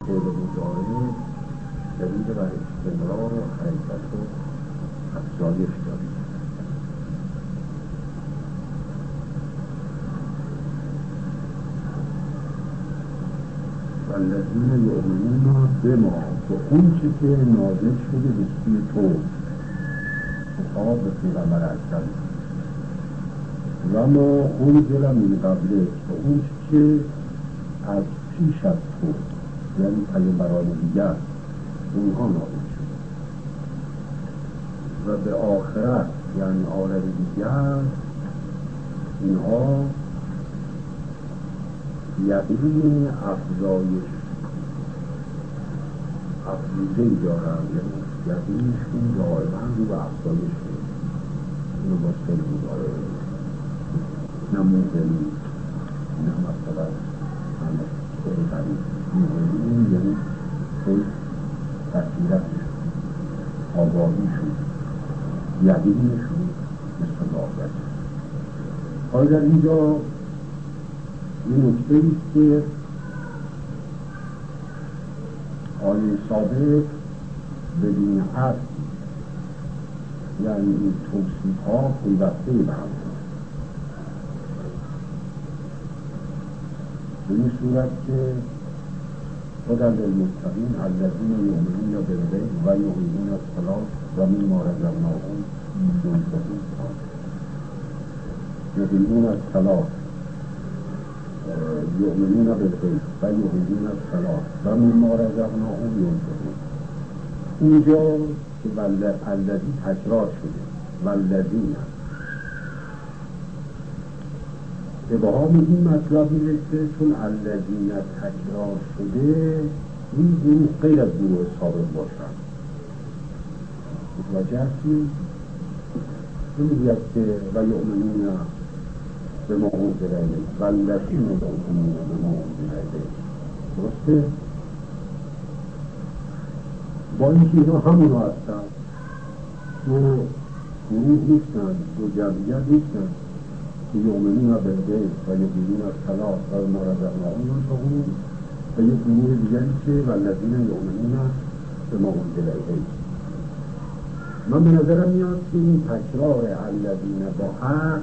فعل مضارع دلیل بر استمرار و حرکت و افزایش داریم. والذین یؤمنون بما، به اون چی که نازل شده به سوی تو، خطاب به پیغمبر اکرم، و ما انزل من قبله، به اون چی که از پیش از تو، یعنی پیامبران دیگر اونها نازل شده، و به آخرت یعنی عالم دیگر اینها یقین افزایشی دارن، یعنی یقینشون دائما رو به افزایش شده. اینو با سل مداره نه موقعی نه مثلا همه خیلی قریب موقعی، یعنی خیلی تحصیلتشون آگاهیشون یقینشون مثل داغت. حالا در اینجا این نکته ایست که آیه سابق بدین حرف، یعنی این توصیف ها پیوسته به هم به این صورت که هدی للمتقین الذین یؤمنون بالغیب و یقیمون الصلاة و مما رزقناهم ينفقون. یقیمون الصلاة یؤمنون بالغیب و یقیمون الصلاة و مما رزقناهم ينفقون. اینجا که الذی تکرار شده والذین ابهام این مطلب میرسه، چون الذین تکرار شده این گروه غیر از گروه سابق باشن. متوجه هستیم؟ نمیگوید که و یؤمنون به ما انزل الیک والذین یؤمنون به ما انزل الیک، درسته؟ با اینکه اینا همونا هستن، دو گروه نیستن، دو جمعیت نیستن که یؤمنون بالغیب و یقیمون الصلاة و مما رزقناهم ينفقون، و یک گروه دیگری که والذین یؤمنون به ما انزل الیک. من به نظرم میاد که این تکرار الذین با حق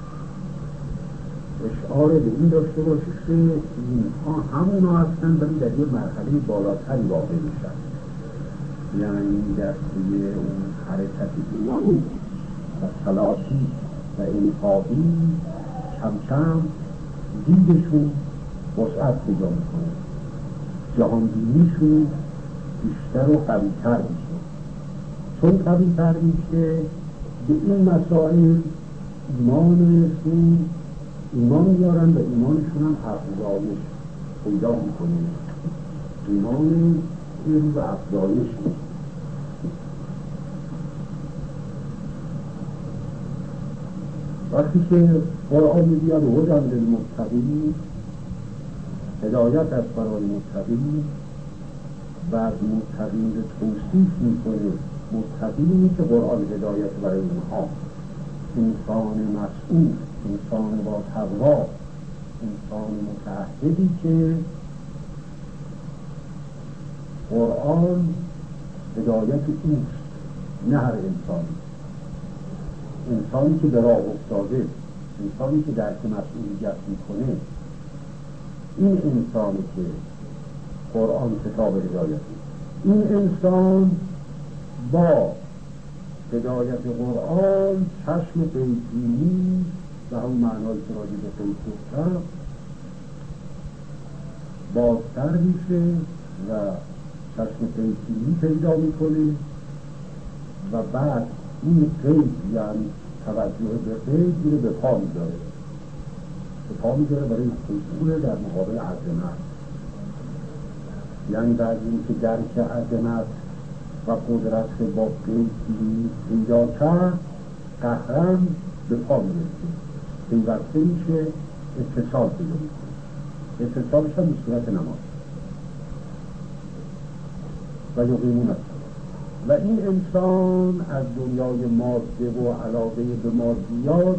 اشعار به این داشته باشه که اینها همونا هستن، ولی در یه مرحله بالاتری واقع میشن، یعنی در توی اون حرکت ایمانی و صلاتی و انفاقی کم کم دیدشون وسعت پیدا میکنه، جهانبینیشون بیشتر و قوی‌تر میشه. چون قوی‌تر میشه به این مسائل ایمان میارن و ایمانشون هم افزایش پیدا میکنه، ایمان رو به افزایش میشه. وقتی که قرآن میگوید هدی للمتقین، هدایت از برای متقین، بعد متقین رو توصیف میکنه. متقینی که قرآن هدایت برای اونها، انسان مسئول، انسان با تقوا، انسان متعهدی که قرآن هدایت اوست، نه هر انسانی که به راه افتاده، انسانی که درک مسئولیت میکنه، این انسانی که قرآن کتاب هدایت، این انسان با هدایت قرآن چشم غیب‌بینی و همون معنای که راجع به غیب گفتم بازتر میشه و چشم غیب‌بینی پیدا میکنه و بعد این غیب یعنی توجه به غیب رو به پا میداره برای حضور در مقابل عظمت. یعنی بعد این که درک عظمت و قدرت با غیب پیدا کرد، قهرن به پا میرسه، پیوسته میشه، اتصال پیدا میکنه. اتصالش هم به صورت نماز و یقیمون الصلاة. و این انسان از دنیای ماده و علاقه به مادیات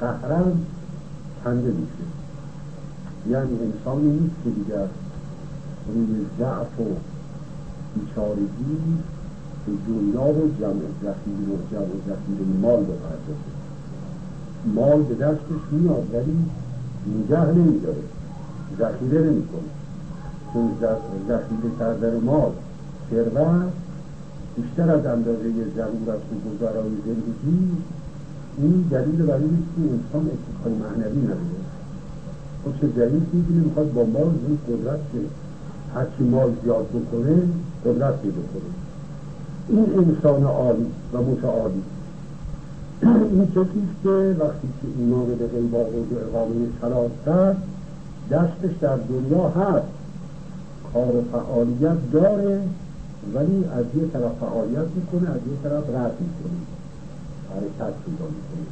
قهرن کنده میشه. یعنی انسانی نیست که دیگر روی ضعف و بیچارگی به دنیا و جمع ذخیره مال بپردازه. مال به دستش میاد ولی نگه نمیداره، ذخیره نمیکنه، چون ذخیره کردن مال ثروت بیشتر از اندازه ضرورت و گذرای زندگی. این دلیل برای اینه که انسان اتکای معنوی نداره. خب چه دلیل می‌بینه میخواد با مال این قدرت که هرچی مال زیاد بکنه قدرت پیدا کنه. این انسان عالی و متعالی این کسیست که وقتی که ایمان به غیب آورد و اقامه صلات کرد دستش در دنیا هست، کار و فعالیت داره، ولی از یه طرف فعالیت میکنه، از یه طرف رد میکنه، حرکت پیدا میکنه.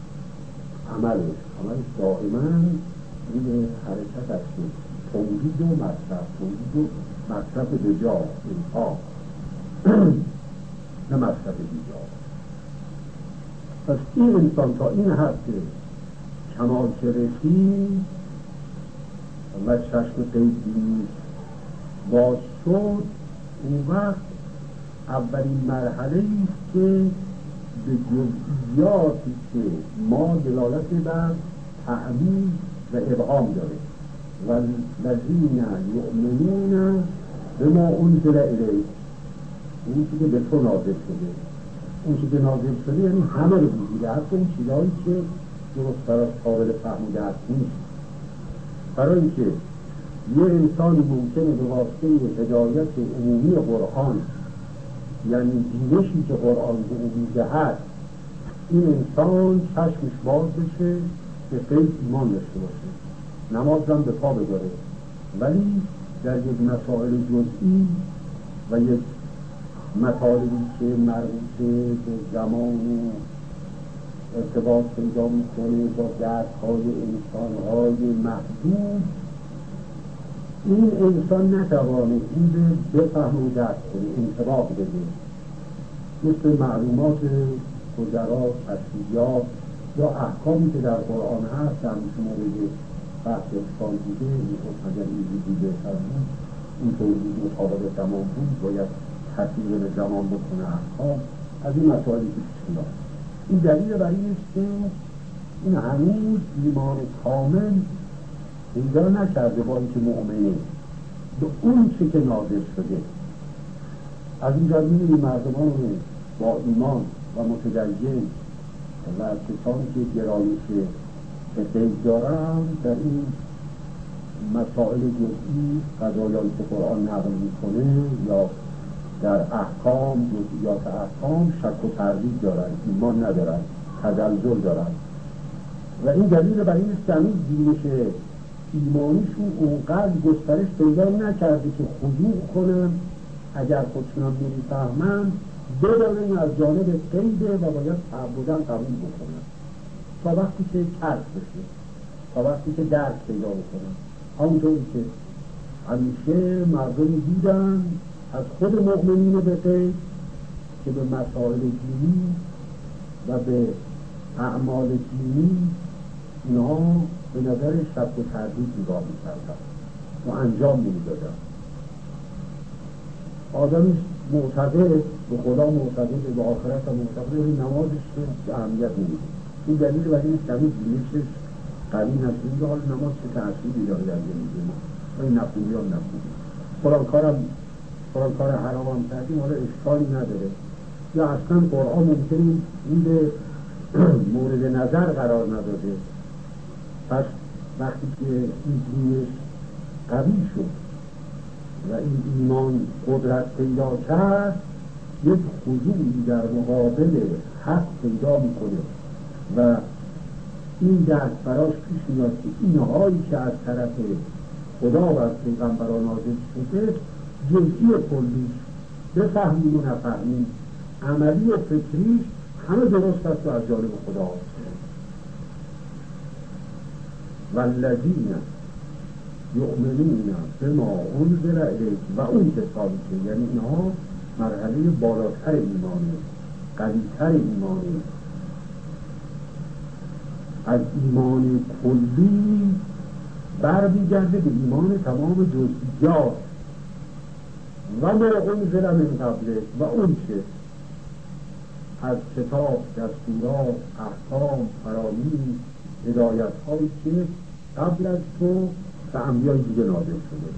عملش دائما روی حرکت است، تولید و مصرف به جا انفاق نه مصرف بیجا. پس این انسان تا این حد که کمال که رسید و چشم قیدی باز شد، اون وقت اولین مرحله ایست که به جزئیاتی که ما دلالت بر تعمیم و ابهام داره و الذین یؤمنون بما انزل الیک، اون که به تو نازل شده، اون که نازل شده یعنی همه رو بگیره، حتی اون چیزهایی که درست براش قابل فهم و درک نیست. برای اینکه یه انسان ممکنه به واسطه هدایت عمومی قرآن، یعنی دینشی که قرآن به او میدهد، این انسان چشمش باز بشه به غیب ایمان داشته باشه، نماز هم به پا بذاره، ولی در یک مسائل جزئی و یک مطالبی که مربوطه به زمان و ارتباط پیدا میکنه با درک‌های انسان‌های محدود، این انسان نتوانه این رو بفهم و درک کنه، انطباق بده. مثل معلومات گذرا، تشریعات یا احکامی که در قرآن هست در مورد بحث احسان بوده، اگر این بوده فرمون این توضیح مطابق زمان بود، باید تطبیق به زمان بکنه احکام، از این مسائلی که پیش میاد. این دلیل برای اینست که این هنوز ایمان کامل پیدا نکرده با اینکه مؤمنه به اون چه که نازل شده. از این جا می‌بینیم مردمان با ایمان و متدین و کسانی که گرایش به غیب دارن در این مسائل جزئی، قضایایی که قرآن نقل میکنه یا در احکام، جزئیات احکام شک و تردید دارن، ایمان ندارن، تزلزل دارن. و این دلیل برای این است که هنوز دینش ایمانیشون اونقدر گسترش پیدا نکرده که خضوع کنن، اگر خودشونم نمیفهمن بدانن از جانب غیبه و باید تعبداً قبول بکنن تا وقتی که کشف بشه، تا وقتی که درک پیدا بکنن. همونطوری که همیشه مردمی دیدن از خود مؤمنین به غیب که به مسائل دینی و به اعمال دینی اینها به نظر شک و تردید نگاه می‌کردن و انجام نمی‌دادن. آدمی معتقد به خدا، معتقد به آخرت و معتقد به نمازش که اهمیت نمیده. این دلیل برای این است که همین دینشش قوی هست. این حال نماز چه تأثیری داره در زندگی ما، و این نفوذی هم نفوذی. فلان کار حرام هم کردیم حالا اشکالی نداره، یا اصلا قرآن ممکنه این به مورد نظر قرار نداده. پس وقتی که این دینش قوی شد و این ایمان قدرت پیدا کرد، یک خضوعی در مقابل حق پیدا میکنه و این درک براش پیش میاد که اینهایی که از طرف خدا و از پیغمبران نازل شده جزئی کلیش، بفهمیم و نفهمیم، عملی و فکریش همه درست است و از جانب خدا هست. والذین یؤمنون بما انزل الیک، و اون کسانی که، یعنی اینها مرحله بالاتر ایمانه، قوی‌تر ایمانه، از ایمان کلی برمیگرده به ایمان تمام جزئیات و ما انزل من قبله و اون چه از کتاب، دستورات، احکام، فرامین، هدایت هایی که قبل از تو به انبیای دیگه نازل شده.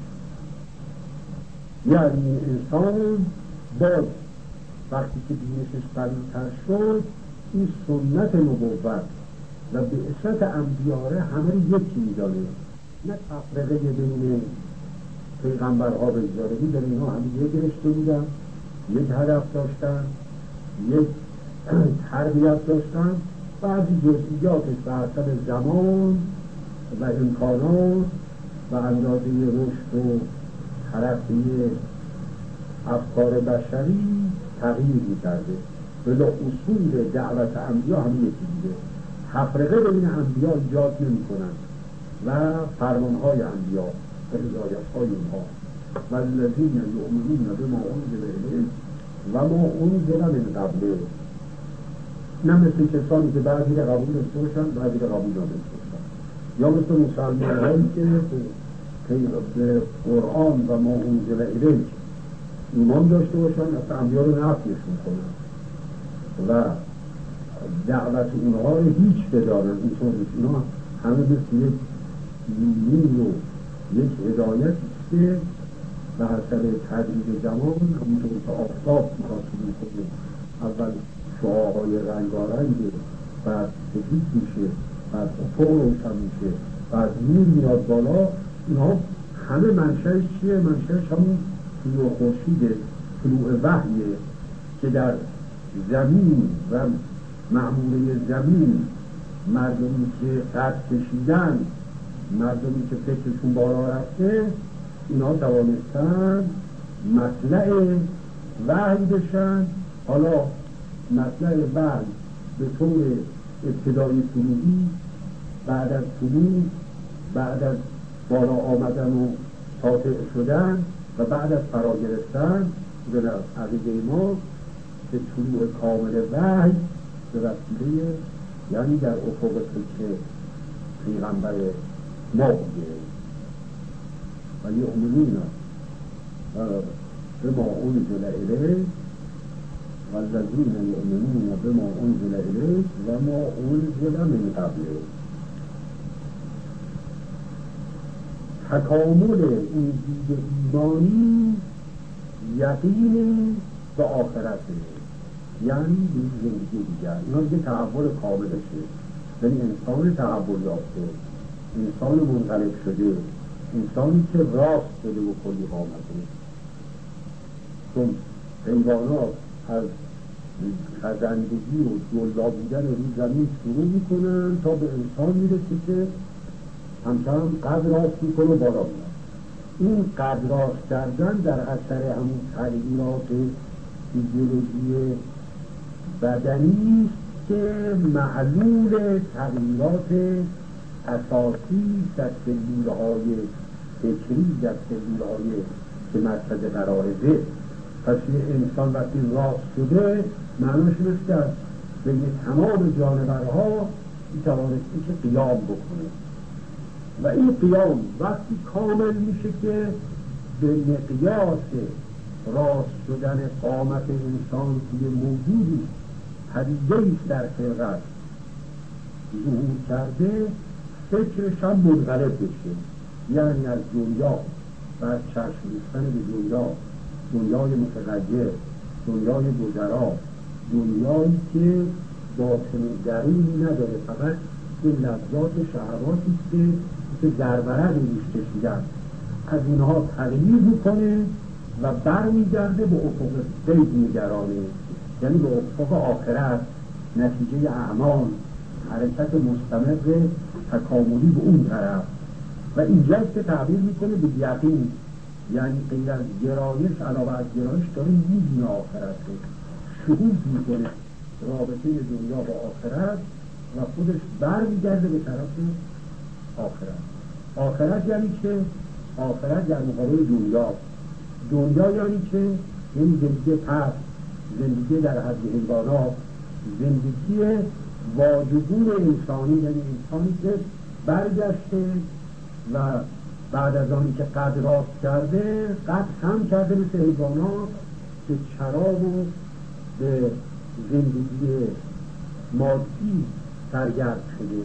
یعنی انسان باز وقتی که دینشش قوی‌تر شد این سنت نبوت و بعثت انبیاره همه رو یکی می‌دانه، نه تفرقه بین پیغمبرها بگذاره. می‌دونه اینها همه یک رشته بودن، یک هدف داشتن، یک تربیت داشتن، بعضی جزئیاتش به حسب زمان و امکانات و اندازه رشد و ترقی افکار بشری تغییر می‌کرده. ولی اصول دعوت انبیا هم یکی بوده. تفرقه بین انبیا ایجاد نمی‌کنند و فرمان‌های انبیا و هدایت‌های اونها والذین یؤمنون بما انزل الیک و ما انزل من قبله، نه مثل کسانی که بعضی را قبول داشته باشند بعضی را قبول نداشته باشند، یا مثل مسلمان‌هایی که به قرآن و ما انزل الیک ایمان داشته باشند اصلا انبیا رو نفیشون کنند و دعوت اونها رو هیچ بدارن. اینطور نیست، اینا همه مثل یک نور و یک هدایتی که به حسب تدریج زمان همونطور که آفتاب می‌خواستون می‌کنه، اول شعاعهای رنگارنگه، بعد سفید میشه، بعد افق روشن میشه، بعد نور میاد بالا. اینها همه منشأش چیه؟ منشأش همون طلوع خورشیده، طلوع وحیه که در زمین و معموله زمین مردمی که قد کشیدن، مردمی که فکرشون بالا رفته، اینا توانستن مطلع وحی بشن. حالا مطلع وحی به طور ابتدایی طلوعی، بعد از طلوع، بعد از بالا آمدن و ساطع شدن و بعد از فرا گرفتن به عقیده ما به طلوع کامل وحی به وسیله یعنی در افق فکر پیغمبر ما بوده. و یؤمنون بما انزل الیک والذین یؤمنون بما انزل الیک و ما انزل من قبله. تکامل این دید ایمانی یقین به آخرته، یعنی به زندگی دیگر. اینا دیگه تحول کاملشه، یعنی انسان تحول یافته، انسان منقلب شده، انسانی که راست شده و کلی قامته. چون حیوانات از خزندگی و جلا بودن روی زمین شروع میکنن تا به انسان میرسه که همچنان قد راست میکنه و بالا میاد. این قد راست کردن در اثر همون تغییرات فیزیولوژی بدنی است که معلول تغییرات اساسی در سلولهای فکری، در سلولهای که مرکز قراره. پس یه انسان وقتی راست شده معناش نیست که بین تمام جانورها میتوانسته که قیام بکنه و این قیام وقتی کامل میشه که به مقیاس راست شدن قامت انسان توی موجودی پدیده‌ای در خلقت ظهور کرده، فکرش هم منقلب بشه، یعنی از دنیا و از چشم ریختن به دنیا، دنیای متغیر، دنیای گذرا، دنیایی که باطن و درونی نداره، فقط این لذات شهواتی که دربره روش کشیدن، از اینها تغییر میکنه و برمیگرده به افق غیب میگرانه، یعنی به افق آخرت، نتیجه اعمال، حرکت مستمر تکاملی به اون طرف. و اینجاست که تعبیر میکنه به یقین، یعنی غیر از گرایش، علاوه از گرایش داره میبینه آخرت رو، شهود میکنه رابطه دنیا با آخرت و خودش برمیگرده به طرف آخرت. آخرت یعنی چه؟ آخرت در مقابل دنیا. دنیا یعنی چه؟ یعنی زندگی پس، زندگی در حد حیوانات، زندگی واجبون انسانی، یعنی انسانی که برگشته و بعد از آنی که قد راست کرده قد هم کرده مثل حیوانات که چراب و به زندگی مادی سرگرم شده.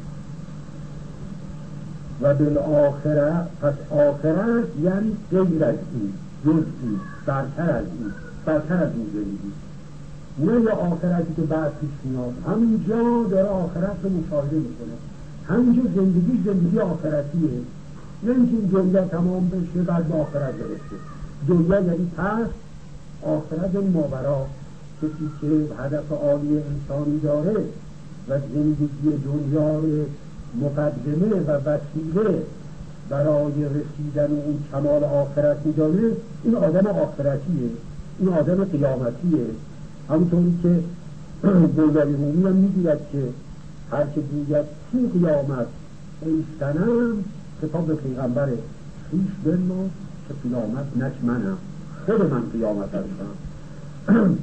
و بالآخرت، پس آخرت یعنی غیر از این، جز این، برتر از این، برتر از این زندگی، نه یا آخرتی که بعد پیش میاد. همینجا داره آخرت رو مشاهده میکنه، همینجا زندگی آخرتیه، نه اینکه این دنیا تمام بشه بعد به آخرت برسه. دنیا یعنی پس، آخرت یعنی ماورا. کسی که هدف عالی انسانی داره و زندگی دنیای مقدمه و وسیله برای رسیدن اون کمال آخرت میدانه، این آدم آخرتیه، این آدم قیامتیه. همونطوری که گلداری رومی هم میگوید که هر که گوید تو قیامت ای صنم، خطاب به پیغمبر خویش بنما که قیامت نک منم، خود من قیامت هستم.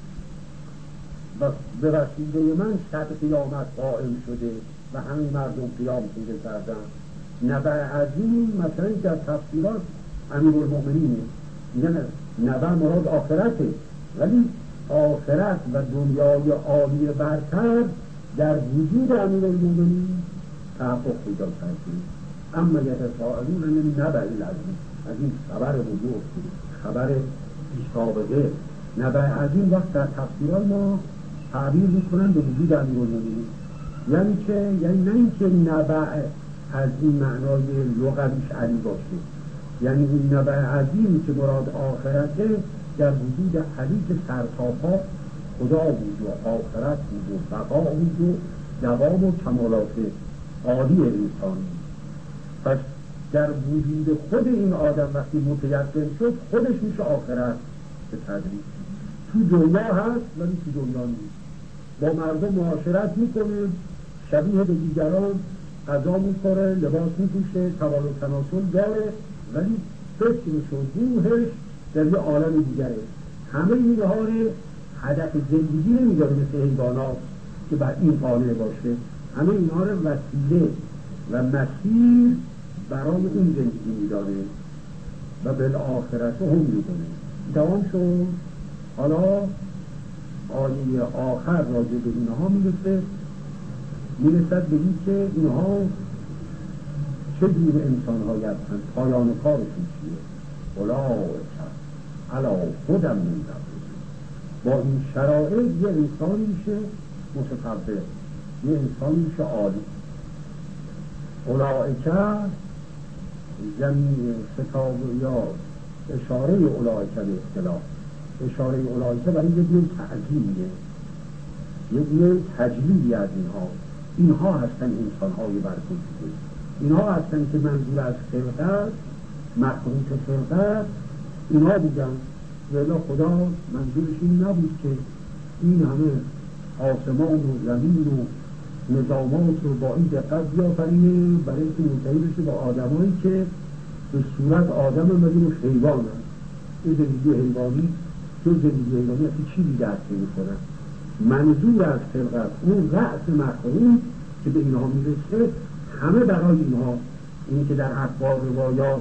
و به وسیله من صد قیامت قائم شده و همین مردم قیام پیدا کردن. نبع عظیم مثلا در تفسیرات امیرالمؤمنینه میگن نبع مراد آخرته، ولی آخرت و دنیای عالی برتر در وجود امیرالمؤمنین تحقق پیدا کرده. اما یتساءلون عن النبع العظیم، از این خبر بزرگ، خبر بی‌سابقه. نبع عظیم وقت در تفسیرات ما تعبیر میکنن به وجود امیرالمؤمنین، یعنی که یعنی نه اینکه نبع از این معنای لغویش علی باشه، یعنی این نبع عظیم که مراد آخرته در وجود علی که سرتاپا خدا بود و آخرت بود و بقا بود و دوام و کمالات عالی انسانی. پس در وجود خود این آدم وقتی متیقن شد خودش میشه آخرت به تدریج. تو دنیا هست ولی تو دنیا نیست، با مردم معاشرت میکنه، شبیه به دیگران غذا میخوره، لباس میپوشه، توال و تناسل داره، ولی فکرش و روحش در یه عالم دیگره. همه اینها رو هدف زندگی نمیداره مثل حیوانات که بر این قانع باشه، همه اینها رو وسیله و مسیر برای اون زندگی میداره و بالآخرت هم میدونه. دوام شد. حالا آیه آخر راجع به اینها میرسد به این که اینها چه جور انسان هایی هستند، پایان کارشون چیه. اولئک علی هدی من ربهم، با این شرایط یه انسان میشه متکبر، یه انسان میشه عالی. اولئک زمین خطاب یا اشاره اولئک به اصطلاح، اشاره اولئک برای یه دیگه تعظیمیه، یه دیگه تجلیلی از اینها هستن انسان‌های برگزیده، اینها هستن که منظور از خلقت، مخلوق خلقت اینها بودن. ولی خدا منظورش این نبود که این همه آسمان و زمین و نظامات رو با این دقت بیافرینه برای اینکه منتهی بشه با آدمایی که به صورت آدم ولی حیوان هست. این زندگی حیوانی، تو زندگی حیوانی اصلا چیزی درک نمی‌کنن. منظور از خلقت اون رأس مخلوق که به اینها میرسه، همه برای اینها، این که در اخبار روایات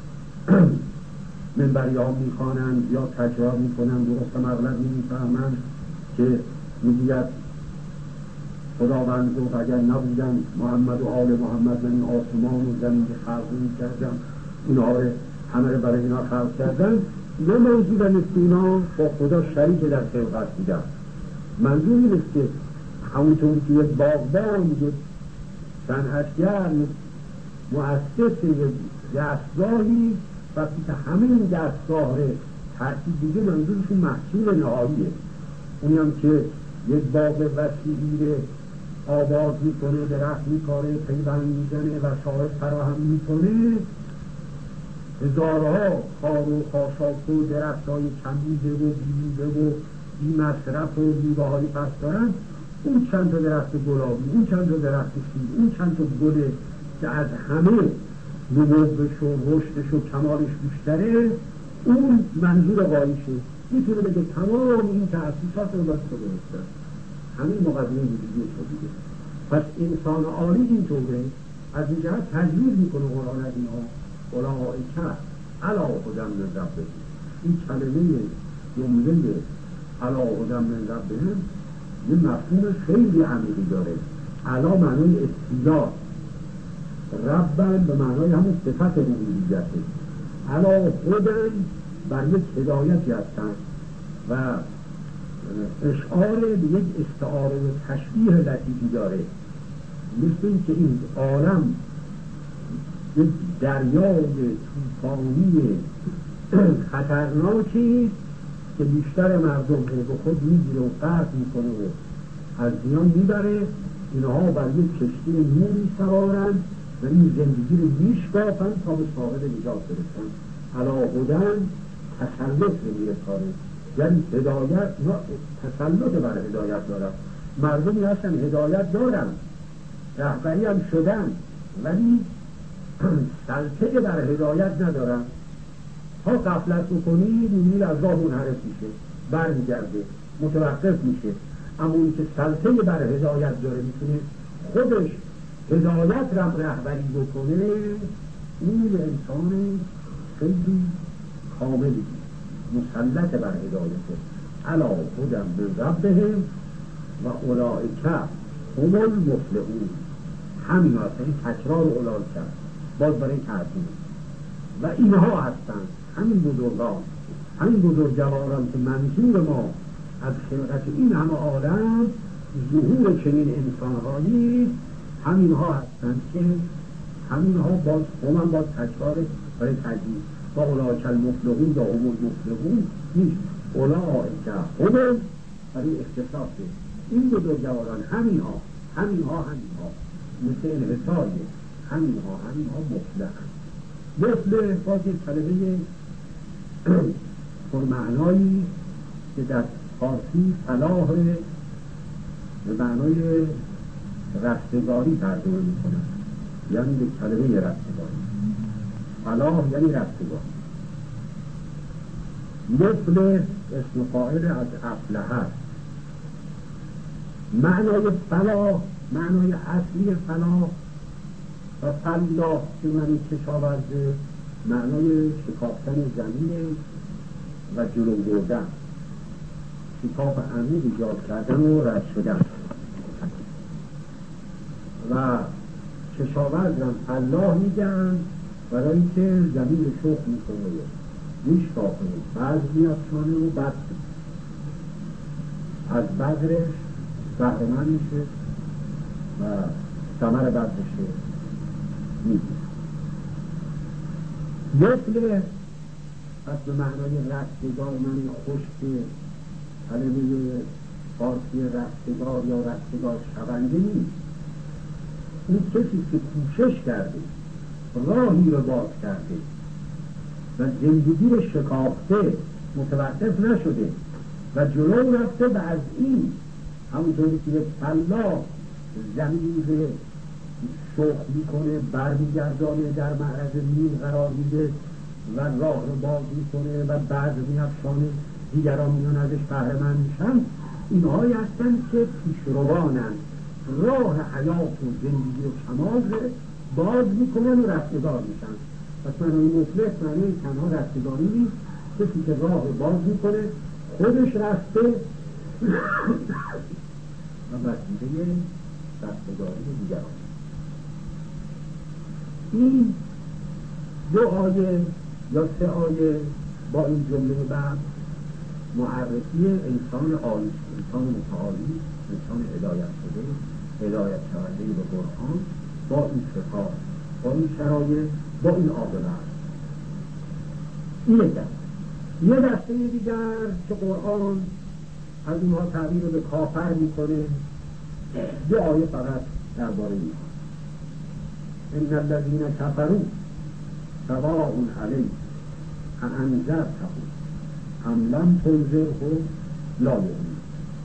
منبریان میخوانند یا تکرار میکنند درست مغلط نمیفهمند که میگوید خداوند گفت اگر نبودن محمد و آل محمد من این آسمان و زمین که خلق میکردم، اینها رو همه رو برای اینا خلق کردن. نه منظور نیست که اینا با خدا شریک در خلقت بودن، منظور نیست که همونطور که یک باغبان، یک صنعتگر، مؤسس دستگاهی وقتی که همه این دستگاه رو ترتیب دیگه، منظورشون محصول نهاییه. اونی هم که یک باغ وسیعی رو آباد میکنه، درخت میکاره، پیوند میزنه و شاید فراهم میکنه، هزارها خار و خاشاک و درخت های کمیده و بیمیده و بی مصرف و میوه‌های پس دارن، اون چند تا درخت گلابی، اون چند تا درخت سیب، اون چند تا گله که از همه نموش و رشدش و کمالش بیشتره، اون منظور غایشه. میتونه بگه تمام این تأسیسات رو باید درسته، همین مقدمه وجودی تو دیگه. پس انسان عالی اینطوره، از این جهت تجویز میکنه قرآن از اینها اولئک علی هدی من ربهم. این کلمه جمله علی هدی من ربهم یه مفهوم خیلی عمیقی داره. علا معنای استیلا، ربن به معنای همون صفت ربوبیته. علی هدی بر یک هدایتی هستن و اشعار به یک استعاره و تشبیه لطیفی داره، مثل این که این عالم یک دریای طوفانی خطرناکی که بیشتر مردم رو به خود میگیره و غرق میکنه و از میان میبره. اینها بر یک کشتی نوری سوارند و این زندگی رو میشکافن تا به صاحب نجات برسن. علی هدی تسلط نمیرساره، یعنی هدایت، تسلط بر هدایت دارن. مردمی هستن هدایت دارن، رهبری هم شدن، ولی سلطه بر هدایت ندارن. تا غفلت بکنی میبینی از راه منحرف میشه، برمیگرده، متوقف میشه. اما اون که سلطه بر هدایت داره، میتونه خودش هدایت رهبری بکنه، این انسان خیلی کاملی مسلط بر هدایته. علی هدی من ربهم و اولئک هم المفلحون. همین هست، این تکرار اولئک باز برای تعظیم. و اینها هستند همین بزرگان، همین بزرگواران که منظور ما از خلقت این همه عالم ظهور چنین انسانهایی، همینها هستند که همینها باز هم باز تکرار برای تعظیم. و اولئک المفلحون یا هم المفلحون نیست، اولئک هم برای اختصاصه. این بزرگواران همینها مثل انحصاری، همینها مفلحن. مفلح باز یک کلمه پرمعنایی که در فارسی فلاح به معنای رستگاری ترجمه می‌کنند، یعنی به کلمه رستگاری. فلاح یعنی رستگار. مفلح اسم فاعل از افلح است. معنای فلاح، معنای اصلی فلاح و فلاح که معنی کشاورزه، معنای شکافتن زمین و جلو بردن، شکاف عمیق ایجاد کردن و رد شدن. و کشاورز هم فلاح میگن برای اینکه زمین شخم میکنه، میشکافه، بعض میافشانه و بد از بذرش بهره‌مند میشه و ثمر بذرش میگیره. مثل پس به معنای رستگار، معنی خشک کلمه فارسی رستگار یا رستگار شونده نیست. اون کسی که کوشش کرده، راهی رو باز کرده و زندگی رو شکافته، متوقف نشده و جلو رفته و از این همونطوری که یک فلاح زمین رو شخم میکنه، برمیگردانه، در معرض نیل قرار میده و راه رو باز میکنه و بعد میافشانه، دیگران میان ازش بهره‌مند میشن. اینهایی هستن که پیشروانن، راه حیات و زندگی و کمال رو باز میکنن و رستگار میشن. پس معنی مفلح معنی تنها رستگاری نیست، کسی که راه رو باز میکنه، خودش رسته و وسیله رستگاری دیگران. این 2 آیه یا 3 آیه با این جمله بعد معرفی انسان عالی، انسان متعالی، انسان هدایت شده، هدایت شونده به قرآن، با این صفات، با این شرایط، با این عاقبت. این یه دسته دیگر که قرآن از اونها تعبیر رو به کافر میکنه. 2 آیه فقط درباره اینها. ان الذین کفروا سواء علیهم اانذرتهم ام لم تنذرهم لا یؤمنون.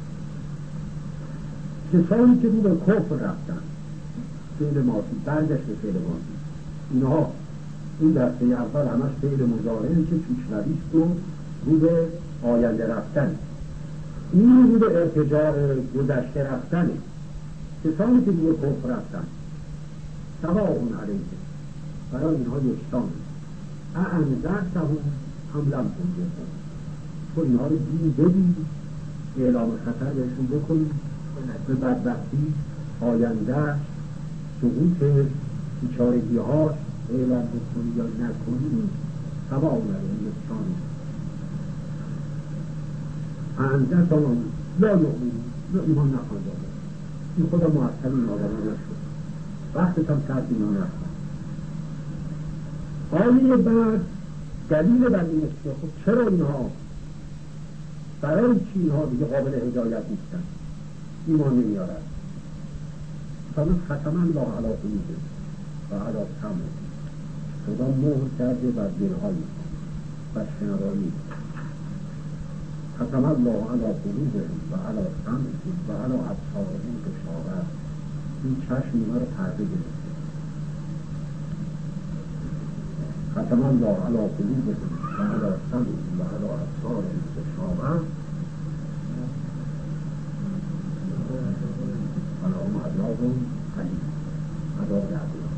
کسانی که رو به کفر رفتن، فعل ماضی، برگشت به فعل ماضی، اینها این دسته اول همش فعل مضارعه که پیشرویست و رو به آینده رفتن، این رو به ارتجاع گذشته رفتن. کسانی که رو به کفر رفتن سواء علیهم، برای اینها یکسان، اعنذرتهم هم لم تنذرهم، تو اینها رو ببین، اعلام خطر بهشون بکنی، به بدبختی آینده سقوط بیچارگی هاش اعلام بکنی یا نکنی، سوا آمده این نشانی اعنذرتهم لا یؤمنون، ایمان نخواهند آورد. این خدا معطل این آدمان نشد، وقتت هم سرد ایمان نخواهند. آیه بعد دلیل بر این است که خب چرا اینها برای چی اینها دیگه قابل هدایت نیستن، ایمان نمیارد. ختم الله علی قلوبهم و علی سمعهم، خدا مهر کرده بر دلهای و شنوایی. ختم الله علی قلوبهم و علی سمعهم و علی ابصارهم غشاوة، این چشم اینا رو پرده گرفته. ختم الله علی قلوبهم و علی سمعهم و علی ابصارهم غشاوة ولهم عذاب ألیم، عذاب عظیم.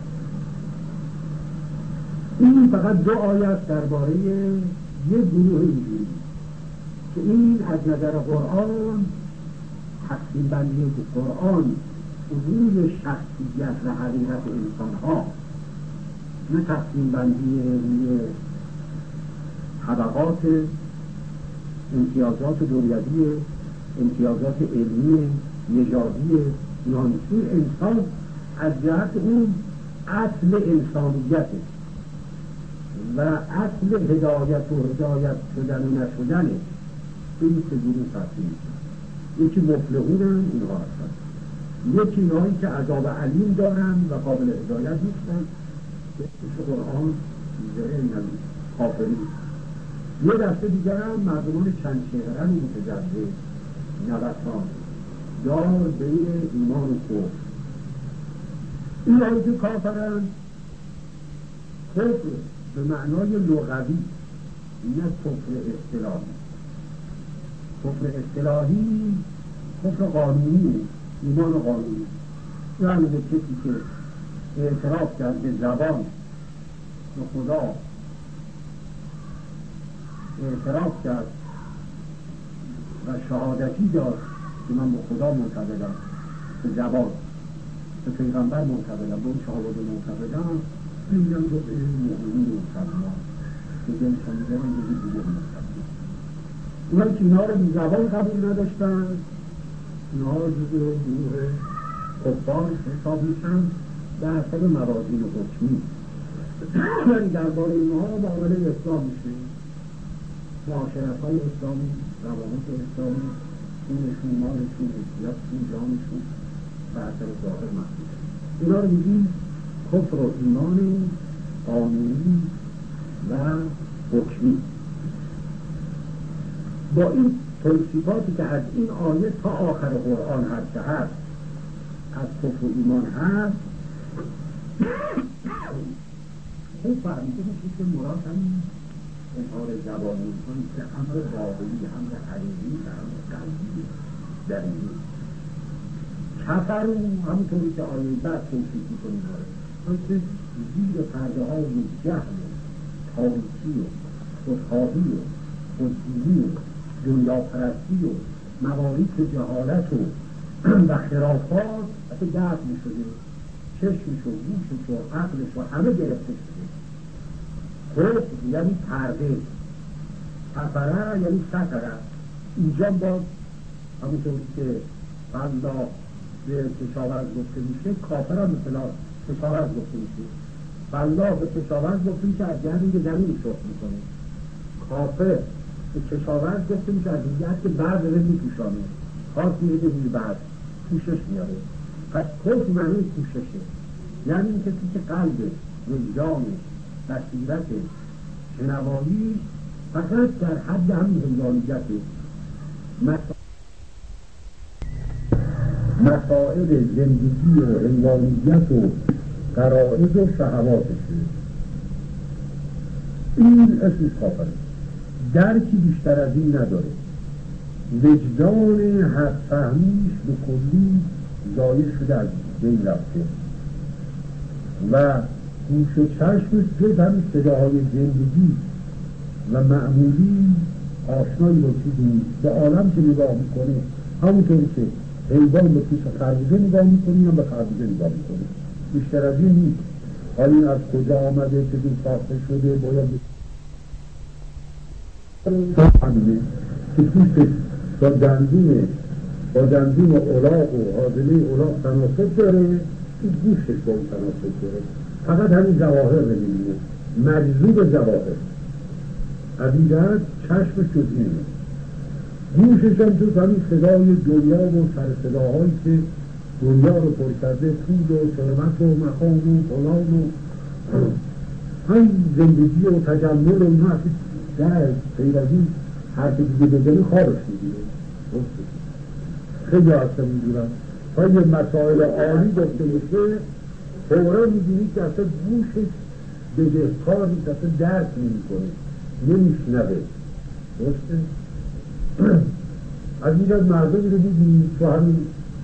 این فقط دو آیت درباره یک گروه اینجوری که این از نظر قرآن تقسیم بندی قرآن روی شخصیت و حقیقت انسان ها، نه تقسیم بندی روی طبقات، امتیازات دنیوی، امتیازات علمی، نژادی، نانسی. انسان از جهت اون اصل انسانیته و اصل هدایت و هدایت شدن و نشدنه. این سه گروه تقسیم میشن، یکی مفلحونن اینها هستن، یکی اینهایی که عذاب علیم دارن و قابل هدایت نیستن که اسم قرآن میذاره اینم کافری. یه دسته دیگر هم مردمان چند چهرن متجدد نوسان دار بین ایمان و کفر. این هایی که کافرن، کفر به معنای لغوی، نه کفر اصطلاحی. کفر اصطلاحی کفر قانونی، ایمان قانونی، یعنی به کسی که اعتراف کرد به زبان به خدا، اعتراف کرد و شهادتی داشت که من به خدا معتقدم، به زبان به پیغمبر معتقدم، به اون شهادت معتقدم، میگم جزء مؤمنین مسلمان که دلشان میذارن جزء دیگه مسلمان. اونایی که اینا رو بی زبان قبول نداشتن، اینا جزء گروه کفار حساب میشن در حسب موازین حکمی. یعنی درباره اینها معامله اسلام میشه، معاشرت‌های اسلامی، روابط اسلامی، خونشون، مالشون، حیثیتشون، جانشون و اثر ظاهر محدود. اینا رو میگیم کفر و ایمان قانونی و حکمی. با این توصیفاتی که از این آیه تا آخر قرآن هر چه هست از کفر و ایمان هست، خوب فهمیده میشه که مراد همین اظهار زبانی میکنی که امر واقعی، امر حقیقی و امر قلبی در این کفر رو همونطوری که آیه بعد توصیف میکنی داره که زیر پرده های جهل و تاریکی و خودخواهی و خودگیری و دنیاپرستی و مواریث جهالت و خرافات اصلا دفع میشده، چشمش و گوشش و عقلش و همه گرفته شده. خود یعنی پرده، کفره یعنی ستره. اینجا با همونطوری که الله به کشاورز گفته میشه، کافر هم مثلا کشاورز گفته میشه. الله به کشاورز گفته میشه از جهت اینکه زمین شخص میکنه، کافر به کشاورز گفته میشه از جهت که برد رو میپوشانه، خاص میده روی برد پوشش میاره. پس کفر معنی پوششه، یعنی این کسی که قلبش، وجدانش، بصیرتش، شنواییش فقط در حد همین هنگامیته، مسائل زندگی و هنگامیت و غرائز و شهواتشه، این اسمش کافره. درکی بیشتر از این نداره، وجدان حق فهمیش به کلی ضایع شده، از بین رفته و گوش و چشمش جز همین صداهای زندگی و معمولی آشنایی با چیزی نیست. به عالم که نگاه میکنه همونطوری که حیوان به پوست خربوزه نگاه میکنه یا به خربوزه نگاه میکنه، بیشتر از این نیست. حالا این از کجا آمده، چطور ساخته شده، باید همینه که پوستش با دندون الاغ و حاضنه الاغ تناسب داره، این گوشش با اون تناسب داره. فقط همین ظواهر رو میبینه، مجذوب ظواهر. عبیدت چشمش جز اینه. گوشش هم جز همین صدای دنیا و سر صداهایی که دنیا رو پر کرده، پول و ثروت و مقام و فلان و همین زندگی و تجمل و اینها هستی در غیر از این حرف دیگه بزنی خوابش میگیره. خیلی اصلا میدونم تا یه مسائل عالی داشته باشه فورا میدونی که اصلا گوشش بدهکار نیست، اصلا درک نمیکنه، نمیشنوه. درسته؟ از این از مردمی رو دیدیم تو همین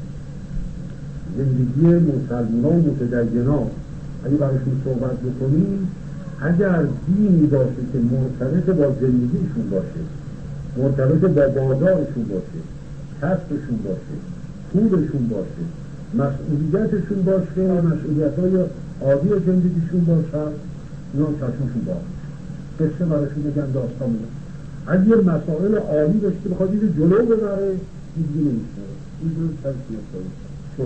زندگی مسلمان و متدینان اگه براشون صحبت بکنیم، اگر دینی باشه که مرتبط با زندگیشون باشه، مرتبط با بازارشون باشه، کسبشون باشه، پولشون باشه، مسئولیتشون باشه، مسئولیت‌های عادی زندگیشون باشه، اینا چشمشون باشه، قصه براشون بگن، داستان بگن. اگه یه مسائل عالی داشته بخواد اینو جلو ببره، این دیگه نمیشه، این جلو چشم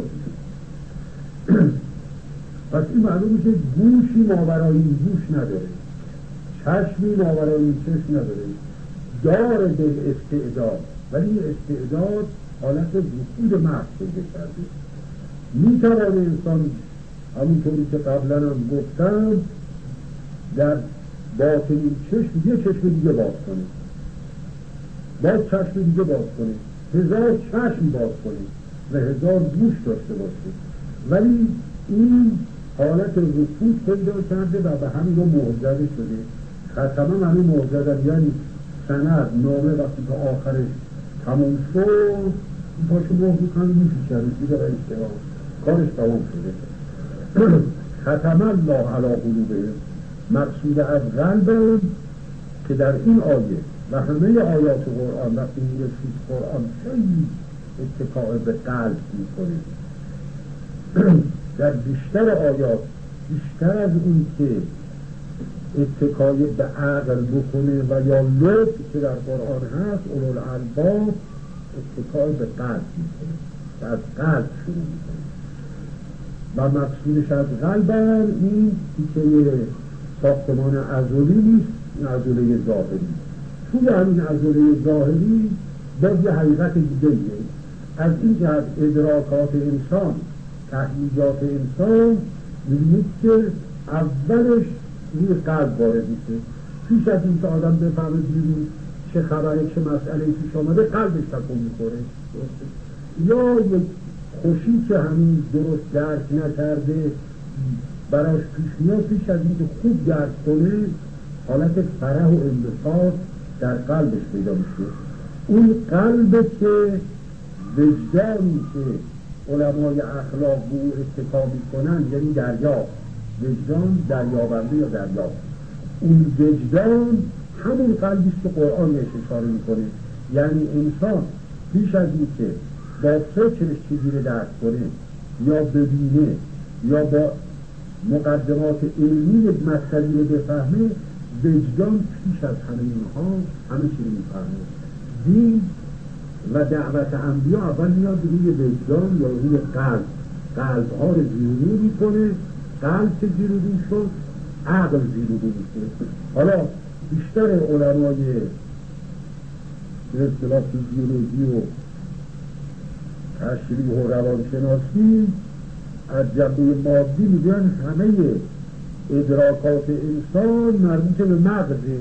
پس این معلومه که گوشی ماورای این گوش نداره، چشمی ماورای این چشم نداره، داره به استعداد، ولی این استعداد حالت رکود محض پیدا کرده. میتوانه انسان همونطوری که قبلا هم گفتم در باطن این چشم یه چشم دیگه باز کنه، باز چشم دیگه باز کنه، 1000 چشم باز کنه و 1000 گوش داشته باشه، ولی این حالت رکود پیدا کرده و به همین رو معجزه شده. ختمه همین معجزه یعنی سند نامه وقتی که آخرش تموم شد این پاشو مهر میکنه میشه کرده دیگه برای اشتباه کارش تمام شده. ختم الله علی قلوبهم، مقصود از قلبم که در این آیه و همه آیات قرآن وقتی میرسید قرآن خیلی اتکاء به قلب میکنه. در بیشتر آیات بیشتر از اون که اتکای به عقل بکنه و یا لب که در قرآن هست اولوالالباب اتکای به قلب میکنه و از قلب شروع میکنه و مقصودش از قلب این که ساختمان عضلی نیست، این عضله ظاهری. توی همین عضله ظاهری باز یه حقیقت دیگه از این جهت ادراکات انسان، تحلیلات انسان می‌بینید که اولش روی قلب وارد میشه. پیش از این که آدم بفهمه بیرون چه خبره، چه مسئله پیش آمده، قلبش تکون میخوره. یا یک خوشی که همین درست درک نکرده براش پیش میاد، پیش از این که خوب درک کنه حالت فرح و انبساط در قلبش پیدا میشه. اون قلب که وجدانی که علمای اخلاق به او اتکا میکنن، یعنی دریا، وجدان دریابنده یا دریا، اون وجدان همون قلبیست که قرآن بهش اشاره میکنه. یعنی انسان پیش از این که با فکرش چیزی رو درک کنه یا ببینه یا با مقدمات علمی مسئله رو بفهمه، وجدان پیش از همه اینها همه چی رو میفهمه. دین و دعوت انبیا اول میاد روی وجدان یا روی قلب، قلبها رو زیرو میکنه. قلب که زیرو شد عقل زیرو میشه. حالا بیشتر علمای به اصطلاح فیزیولوژی و تشریح و روانشناسی از جنبه مادی میگن همه ادراکات انسان مربوط به مغزه،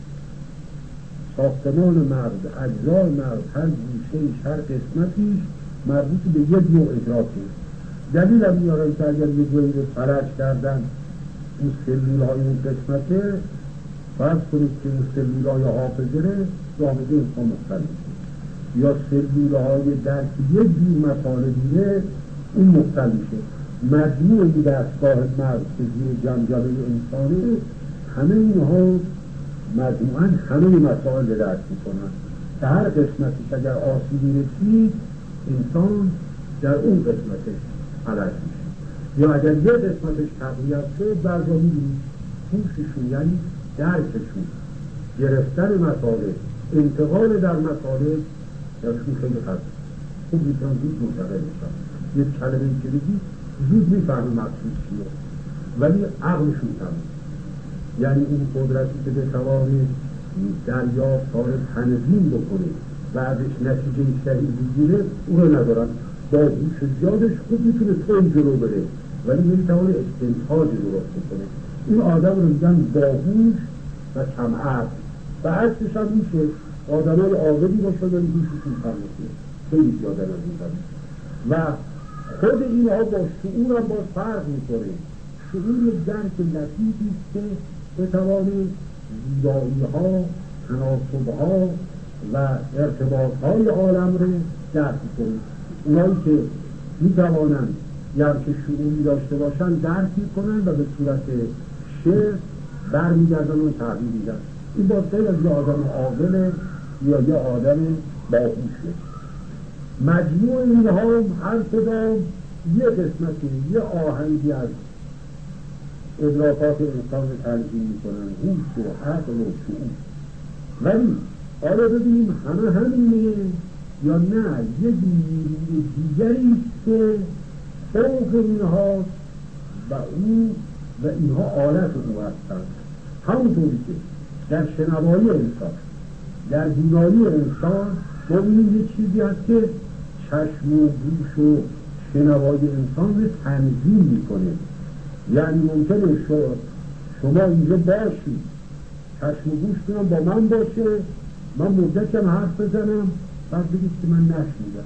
ساختمان مغز، اجزای مغز، هر گوشه‌اش، هر قسمتیش مربوط به یک نوع ادراکه. دلیل هم میارن که اگر یک جایی رو فلج کردن اون سلول های اون قسمته، فرض کنید که اون سلول های حافظه حافظه انسان مختل میشه، یا سلول های درک یک جور مسائل دیگه اون مختل میشه. مجموع این دستگاه مغز که زیر جمجمه انسانه، همه اینها مجموعاً همه مسائل رو درک میکنن که هر قسمتش اگر آسیبی رسید انسان در اون قسمتش علت میشه، یا اگر یه قسمتش تقویت شد برجا میبینید هوششون، یعنی درکشون، گرفتن مطالب، انتقال در مطالب درشون خیلی خرد خوب میتونن زود منتقل میشن. یک کلمه که بگی زود میفهمه مقصود چیه، ولی عقلشون تمام، یعنی این قدرتی که بتوانه دریافت کار تنظیم بکنه و ازش نتیجه صحیح بگیره او رو ندارن. با هوش زیادش خوب میتونه تون جلو بره ولی نمیتوانه استنتاج درست بکنه. این آدم رو میگن باهوش و کم عقل. و عکسش هم میشه آدمای عاقلی باشه ولی هوششون کم باشه، خیلی زیاده نمیزنه. و خود اینها با شعور هم باز فرق میکنه. شعور یک درک لطیفی است که بتوانه زیبایی‌ها، تناسب‌ها و ارتباط‌های عالم رو درک کنه. اونایی که میتوانند یه همچه شعوری داشته باشن درک میکنن و به صورت شعر برمیگردن و تعبیر میدن. این باز غیر از یه آدم عاقل یا یه آدم باهوشه. مجموع اینها هر کدام یه قسمتی، یه آهنگی از ادراکات انسان رو تنظیم میکنن، هوش و عقل و شعور. ولی آره ببینیم همه همینه یا نه یک نیروی دیگری است که فوق اینها و اون و اینها آلت او هستند. همونطوری که در شنوایی انسان، در بینایی انسان ببینیم یک چیزی هست که چشم و گوش و شنوایی انسان رو تنظیم میکنه. یعنی ممکنه شما اینجا باشید، چشم و گوشتونم با من باشه، من مدتم حرف بزنم بعد بگید که من نشنیدم.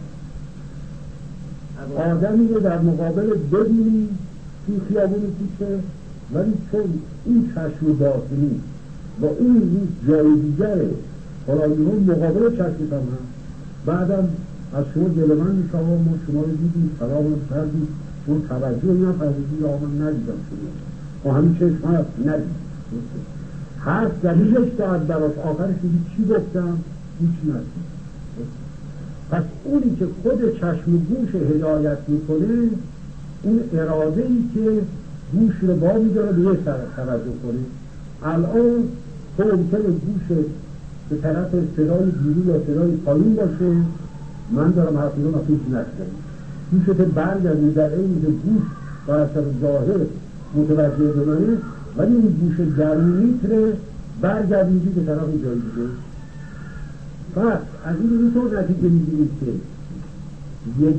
آدمی رو در مقابل ببینی توی خیابون کوچه، ولی چون این چشم باطنی با این جای دیگره حالا مقابل چشمتم هم بعدم از شما جلومن میشه آقا ما شما رو دیدیم سلام کردیم اون توجه اینا فرزیدی آقا من ندیدم شما با همین چشم هست ندید حرف دلیلش دارد براش آخرش دیدی چی گفتم هیچ ندید. پس اونی که خود چشم و گوش هدایت میکنه اون اراده ای که گوش رو با میداره به یه توجه کنه. الان تو ممکنه گوش به طرف صدای بیرون یا صدای پایین باشه، من دارم حرف رو نفیش نشدم گوشت برگردی در این که گوش بر اثر ظاهر متوجه دونانه، ولی اون گوش درونیت رو برگردیدی به طرف جای دیگه. پس از این طور نتیجه میگیرید که یک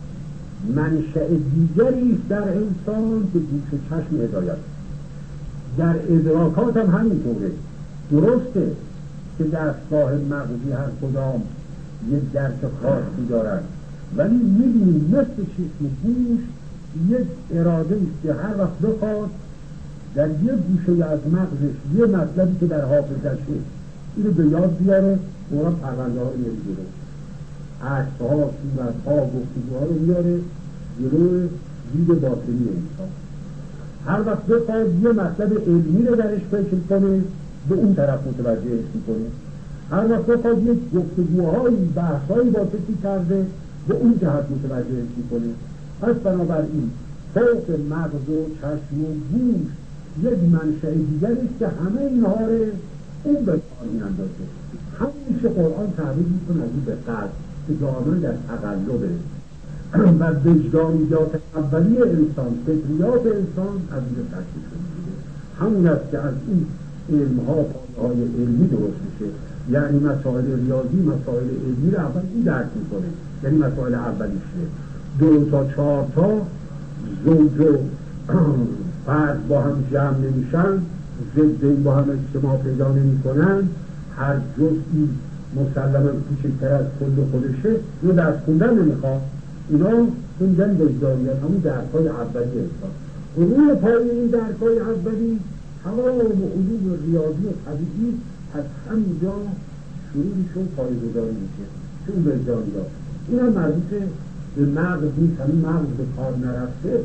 منشأ دیگری در انسان که گوش و چشم هدایت. در ادراکات هم همینطوره. درسته که دستگاه مغزی هر کدام یک درک خاصی دارد، ولی میبینیم مثل چشم و گوش یک اراده است که هر وقت بخواد در یک گوشه از مغزش یه مطلبی که در حافظشه اینو به یاد بیاره، اونها پرونده ها رو میاره جلو، عکس‌ها، صورت‌ها، گفتگوها رو میاره جلو دید باطنی انسان. هر وقت بخواد یه مطلب علمی رو درش فکر کنه به اون طرف متوجهش میکنه. هر وقت بخواد یک گفتگوهای بحثایی با کسی کرده به اون جهت متوجهش میکنه. پس بنابراین فوق مغز و چشم و گوش یک منشأ دیگر است که همه اینها رو اون به کار میاندازه. همین که قرآن تعبیر میکنه از این به قلب که دائما در تقلبه و وجدانیات اولیه انسان، فطریات انسان از این تشکیل شده. همون است که از این علمها پایه‌های علمی درست میشه. یعنی مسائل ریاضی، مسائل علمی رو اول این درک میکنه، یعنی مسائل اولیشه. 2 تا 4 تا زوج و فرد با هم جمع نمیشن، ضدین با هم اجتماع پیدا نمیکنن، هر جزئی مسلما کوچکتر از کل خودشه، اینو درس خوندن نمیخواد. اینا خوندن وجدانیات، همون درک‌های اولی انسان. و روی پای این درک‌های اولی تمام علوم ریاضی و طبیعی از همینجا شروعشون پایه‌گذاری میشه. چون وجدانیات این هم مربوط به مغز نیست. همین مغز به کار نرفته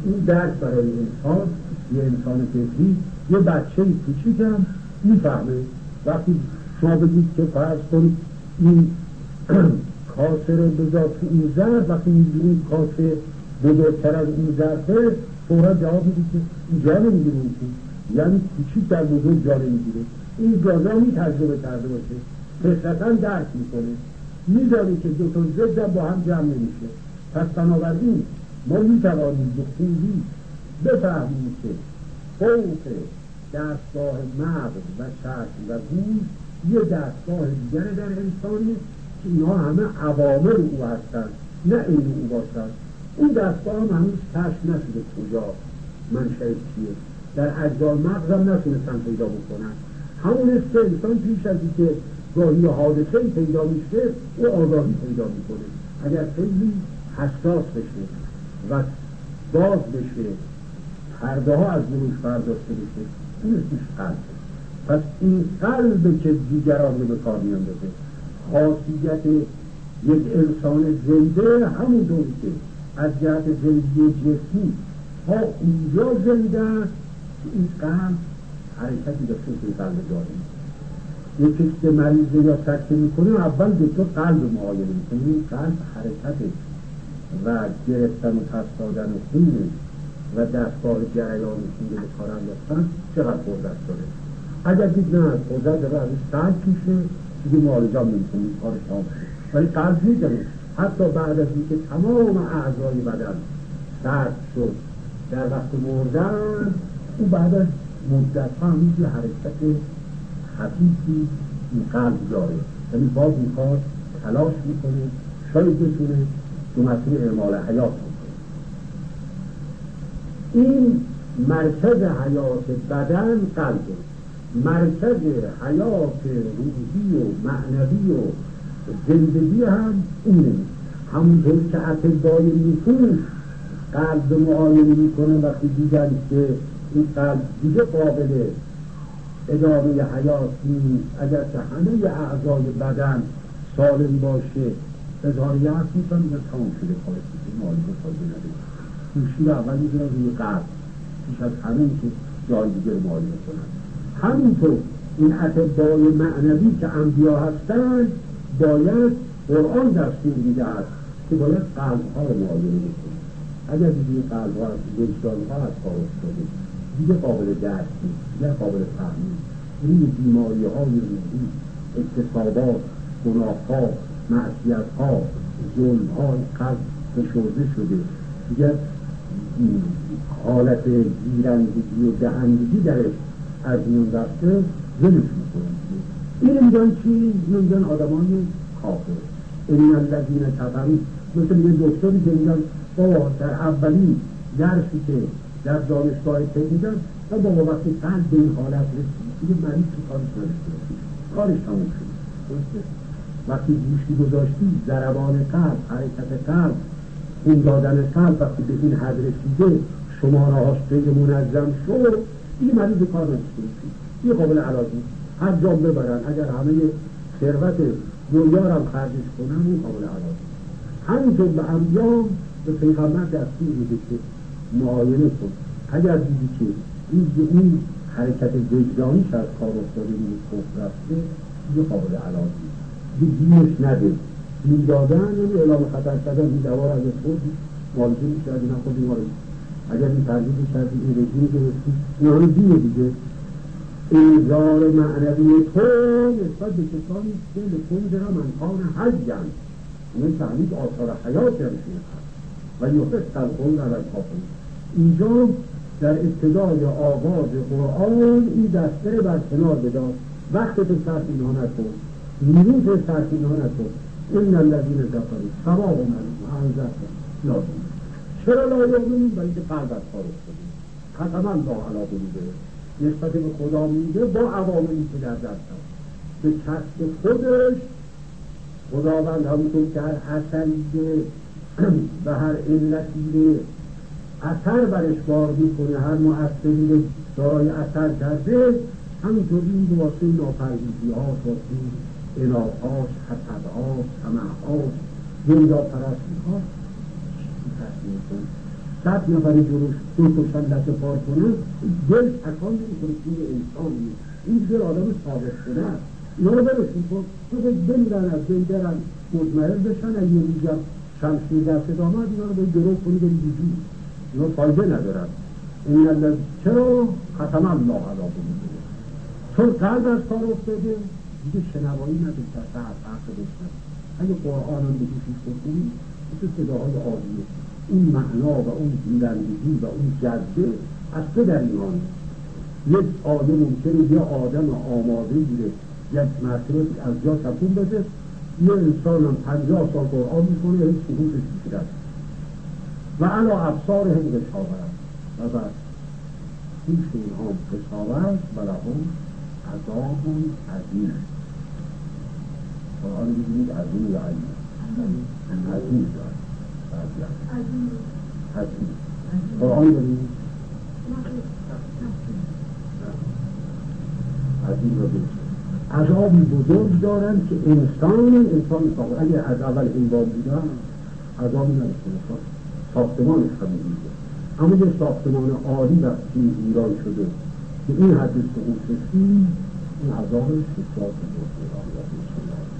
این درس برای انسان، یه انسان فکری، یه بچه کوچیکم میفهمه. وقتی شما بگید که فرض کنید این کاسه رو بذار تو این ظرف، وقتی می‌بینید کاسه بزرگتر از این ظرفه، فورا جواب میدید که اینجا نمیگیره اون تو، یعنی کوچیک در بزرگ جا نمیگیره. این جازمی تجربه کرده باشه، فطرتاً درک میکنه، میدانی که دو تا ضد با هم جمع نمیشه. پس بنابراین ما میتوانیم به خوبی بفهمیم که فوق دستگاه مغز و چشم و گوش یه دستگاه دیگر در انسانی که اینها همه عوامل او هستند، نه این او باشند. اون دستگاه هم هنوز کشف نشده کجا منشأش چیه، در اجزای مغز هم نتونستن پیدا بکنن. همون است که انسان پیش از این که گاهی حادثه‌ای پیدا میشه او آگاهی پیدا میکنه. اگر خیلی حساس بشه و باز بشه، پرده ها از جلوش برداشته بشه، این اسمش قلب. پس این قلب که دیگران رو به کار میاندازه. خاصیت یک انسان زنده همونطوری که از جهت زندگی جسمی تا اونجا زنده است، این قلب حرکتی داشته که قلب داره. یکی که مریضه یا سکته میکنه اول دکتر قلب معاینه میکنه، این قلب حرکته و گرفتن و پس دادن خونه و دستگاه جریانشون رو به کار انداختن چقدر قدرت داره. اگر دید نه قدرت داره ازش سنگ میشه، دیگه معالجه هم نمیکنه، کارش تمام شد. ولی قلب میدونه حتی بعد از اینکه تمام اعضای بدن سرد شد در وقت مردن، او بعد از مدت هم یه حرکت خفیفی این قلب داره، یعنی باز میخواد تلاش میکنه شاید بتونه دو مسئله اعمال حیات میکنه. این مرکز حیات بدن قلبه، مرکز حیات روحی و معنوی و زندگی هم اینه. همونطور که اطبای نفوس قلب معاینه میکنه، وقتی دیدن که این قلب دیگه قابل ادامه حیات نیست، اگر که همه اعضای بدن سالم باشه اظهار یأس میکنن و تمام شده کارش میشه، معالجه فایده نداره. گوشی رو اول میگیرن روی قلب پیش از همه که جای دیگه رو معالجه کنن. همینطور این اطبای معنوی که انبیا هستن باید قرآن دستور میده است که باید قلب‌ها رو معالجه بکنن. اگر دیگه قلب‌ها از وجدان‌ها از کار افتاده، دیگه قابل درک نیست، دیگه قابل فهم نیست. این بیماری‌های روحی، اکتسابات، گناه‌ها، معصیت‌ها، ظلم‌های قلب فشرده شده، دیگه حالت گیرندگی و دهندگی درش از میان رفته، ظلمش میکنن. این میگن چی؟ میگن آدمان کافر. این الذین کفروا، مثل میگن دکتری که میگن بابا در اولین درسی که در دانشگاه تکنیکن و بابا وقتی قلب به این حالت رسید دیگه مریض تو کارش نداشته، کارش تموم شد. وقتی گوشی گذاشتی ضربان قلب، حرکت قلب، خون دادن قلب وقتی به این حد رسیده، شماره هاش خیلی منظم شد، این مریض کار نداشته، این قابل علاج نیست. هر جا ببرن اگر همه ثروت دنیا رو خرجش کنن این قابل علاج نیست. همینطور به انبیاء به پیغمبر دستور میده که معاینه کن، اگر دیدی که این حرکت وجدانیش از کار افتاده این کفر رفته، یه قابل علاج نیست، دیگه دینش نده. دین دادن یعنی اعلام خطر کردن، این دوار از خودی معالجه میشه، از این هم خود بیماری. اگر این ترجیح کردی این رژیمی گرفتی این همه دینه دیگه. انذار معنوی تو نسبت به کسانی که لکنذر من کان حیا، اون تحلیل آثار حیات درشون هست و یحس القول علی الکافرین. اینجا در ابتدای آغاز قرآن این دسته بر کنار بدار، وقت تو صرف اینها نکن، نیروت صرف اینها نکن. این الذین کفروا سواء علیهم أأنذرتهم لازم. چرا لا یؤمنون؟ برای که قلب از کار افتاده. ختم الله علی قلوبهم، نسبت به خدا میده با عواملی که در دست هست. به کسب خودش خداوند همونطور که هر اثری و هر علتی اثر برش بار میکنه، هر مؤثری رو دارای اثر کرده، همینطوری این دو واسه ناپرهیزی ها، واسه اناقاش، حسدهاش، طمعهاش، دنیا پرستی ها تصمیم کن. 100 نفر جلوش دو تاشن دست پار کنن دل تکان نمی‌کنه که انسان نیست. این دیگر آدم ثابت شده است. اینا رو برسون کن تو بمیرن از بین برن مطمئن بشن اگه یه روزی هم شمشیر دست آمد اینا رو به گروه کنی بری وجود اینا فایده ندارن. این الذی چرا ختم الله علی قلوبهم چون قلب از کار افتاده دیگه شنوایی نداره که اصلا از حق بشنوی. اگه قرآن هم بگوشیش بکنی مثل صداهای عالیه اون معنا و اون بلندگی و اون جذبه از تو در ایمان. یک آیه ممکنه یه آدم آماده گیره یک مرتبه از جا تکون بده یه انسان هم 50 سال قرآن میکنه هیچ سکوتش میگیرد و علا ابصارهم غشاوة و بعد گوش اینها غشاوة و لهم عذاب عظیم. قرآن بگیرید عظیم یا عظیم عظیم دارد عظیم قرآن بگیرید عظیم را بگیرید عذابی بزرگ دارن که انسان ساخت. اگه از اول این باب بودن عذابی نرسونه ساختمانش خمیدیده اما یه ساختمان عالی وقتی ایران شده که این حدیث سقوط رسید این عذابش بسیار بزرگ دارن.